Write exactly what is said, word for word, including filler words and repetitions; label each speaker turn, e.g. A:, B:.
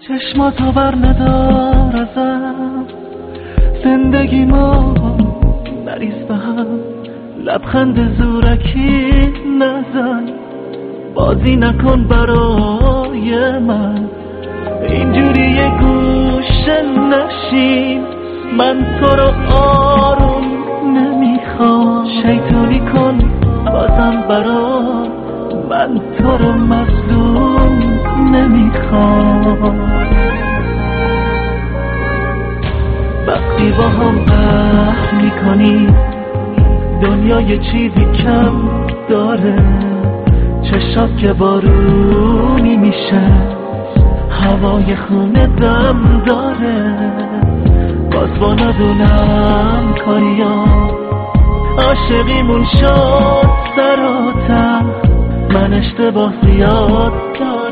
A: چشماتو بر ندار ازم، زندگی ما نریز به هم، لبخند زورکی نزن، بازی نکن برای من، اینجوری یه گوشه نشین، من تو رو آروم نمیخوام، شیطونی کن بازم برام، من تو رو مظلوم نمیخوام. وقتی با هم قهر میکنی دنیا یه چیزی کم داره، چشات که بارونی میشه، هوای خونه دم داره، باز با ندونم کاریم، عاشقیمون شد سر و ته، من اشتباه زیاد دارم.